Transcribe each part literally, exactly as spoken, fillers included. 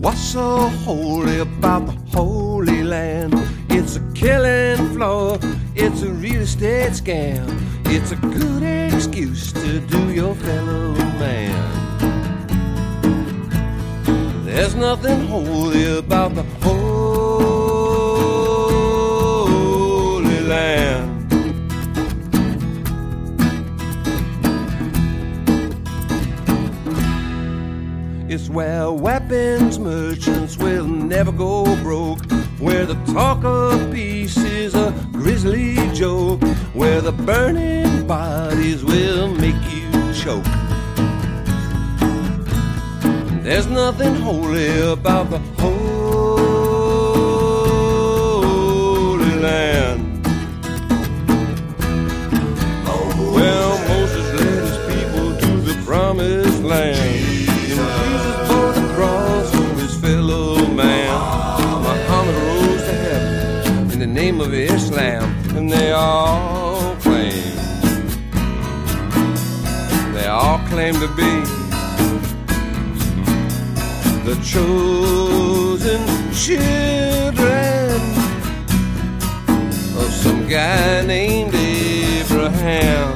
What's so holy about the Holy Land? It's a killing floor, it's a real estate scam. It's a good excuse to do your fellow man. There's nothing holy about the Holy Land. It's where weapons merchants will never go broke, where the talk of peace is a grisly joke, where the burning bodies will make you choke. There's nothing holy about the Holy Land. Well, Moses led his people to the promised land. The name of Islam, and they all claim, they all claim to be the chosen children of some guy named Abraham.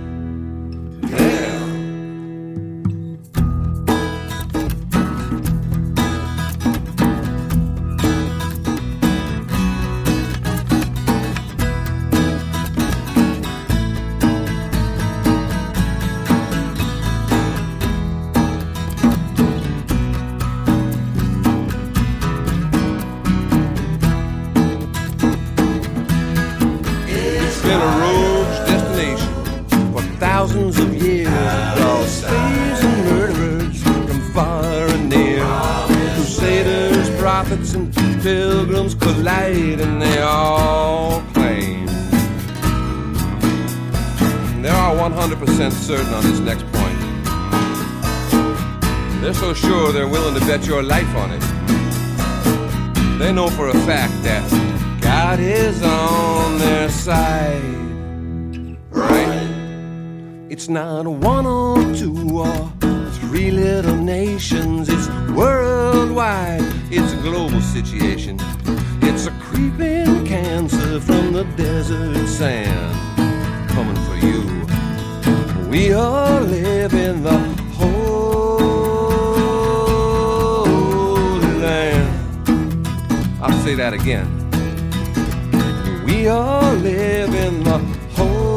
Thousands of years, all slaves and murderers from far and near. Crusaders, prophets, and pilgrims collide, and they all claim they are one hundred percent certain on this next point. They're so sure they're willing to bet your life on it. They know for a fact that God is on their side. It's not one or two or three little nations. It's worldwide. It's a global situation. It's a creeping cancer from the desert sand coming for you. We all live in the Holy Land. I'll say that again. We all live in the Holy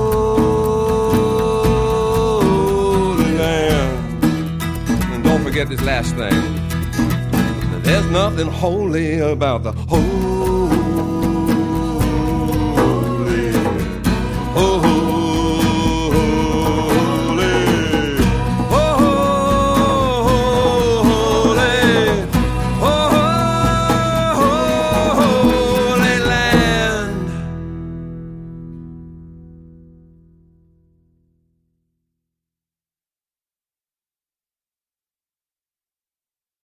Forget this last thing. There's nothing holy about the Holy, Holy.